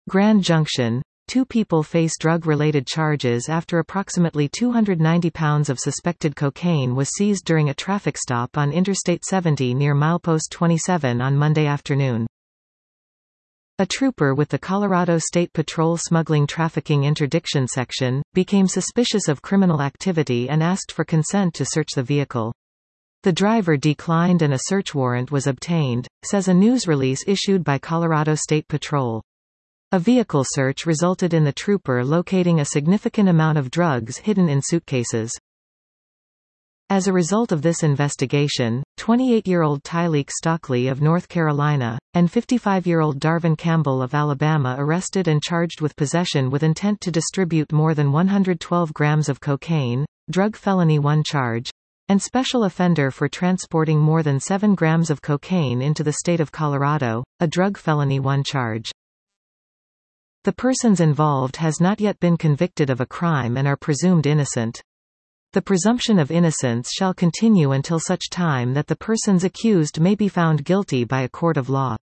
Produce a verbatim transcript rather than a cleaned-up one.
Grand Junction. Two people face drug-related charges after approximately two hundred ninety pounds of suspected cocaine was seized during a traffic stop on Interstate seventy near milepost twenty-seven on Monday afternoon. A trooper with the Colorado State Patrol Smuggling Trafficking Interdiction Section became suspicious of criminal activity and asked for consent to search the vehicle. The driver declined and a search warrant was obtained, says a news release issued by Colorado State Patrol. A vehicle search resulted in the trooper locating a significant amount of drugs hidden in suitcases. As a result of this investigation, twenty-eight-year-old Tyleek Stockley of North Carolina, and fifty-five-year-old Darvin Campbell of Alabama arrested and charged with possession with intent to distribute more than one hundred twelve grams of cocaine, drug felony one charge, and special offender for transporting more than seven grams of cocaine into the state of Colorado, a drug felony one charge. The persons involved has not yet been convicted of a crime and are presumed innocent. The presumption of innocence shall continue until such time that the persons accused may be found guilty by a court of law.